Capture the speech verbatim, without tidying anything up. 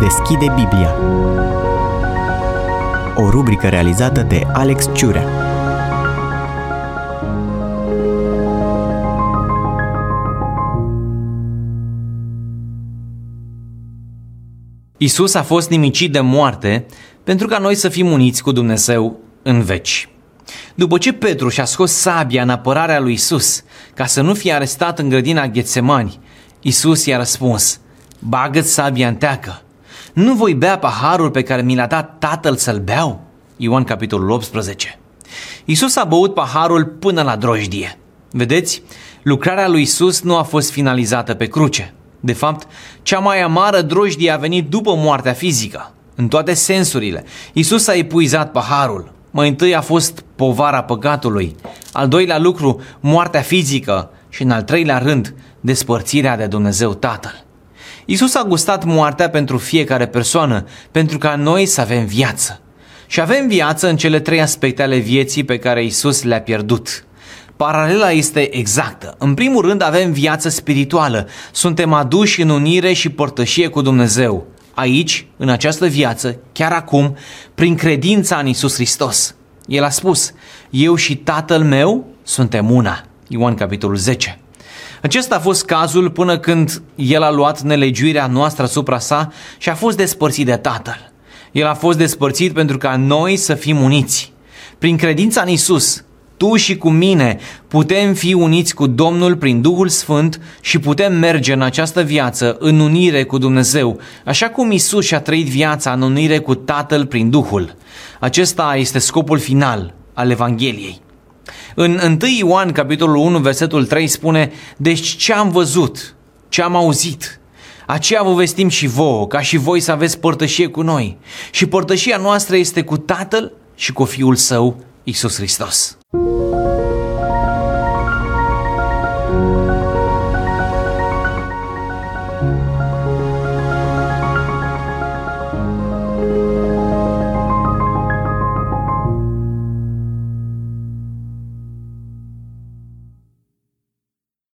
deschide Biblia. O rubrică realizată de Alex Ciurea. Iisus a fost nimicit de moarte pentru ca noi să fim uniți cu Dumnezeu în veci. După ce Petru și-a scos sabia în apărarea lui Iisus ca să nu fie arestat în grădina Ghetsemani, Iisus i-a răspuns: bagă-ți sabia în teacă. Nu voi bea paharul pe care mi l-a dat Tatăl să-l beau? Ioan capitolul optsprezece. Iisus a băut paharul până la drojdie. Vedeți, lucrarea lui Iisus nu a fost finalizată pe cruce. De fapt, cea mai amară drojdie a venit după moartea fizică. În toate sensurile, Iisus a epuizat paharul. Mai întâi a fost povara păcatului, al doilea lucru, moartea fizică și în al treilea rând, despărțirea de Dumnezeu Tatăl. Iisus a gustat moartea pentru fiecare persoană, pentru ca noi să avem viață. Și avem viață în cele trei aspecte ale vieții pe care Iisus le-a pierdut. Paralela este exactă. În primul rând avem viață spirituală. Suntem aduși în unire și părtășie cu Dumnezeu. Aici, în această viață, chiar acum, prin credința în Iisus Hristos. El a spus: eu și Tatăl meu suntem una. Ioan capitolul zece. Acesta a fost cazul până când El a luat nelegiuirea noastră asupra sa și a fost despărțit de Tatăl. El a fost despărțit pentru ca noi să fim uniți. Prin credința în Iisus, tu și cu mine putem fi uniți cu Domnul prin Duhul Sfânt și putem merge în această viață în unire cu Dumnezeu, așa cum Iisus și-a trăit viața în unire cu Tatăl prin Duhul. Acesta este scopul final al Evangheliei. În întâi Ioan, capitolul unu, versetul trei spune: deci ce am văzut, ce am auzit, aceea vă vestim și vouă, ca și voi să aveți părtășie cu noi. Și părtășia noastră este cu Tatăl și cu Fiul Său, Iisus Hristos.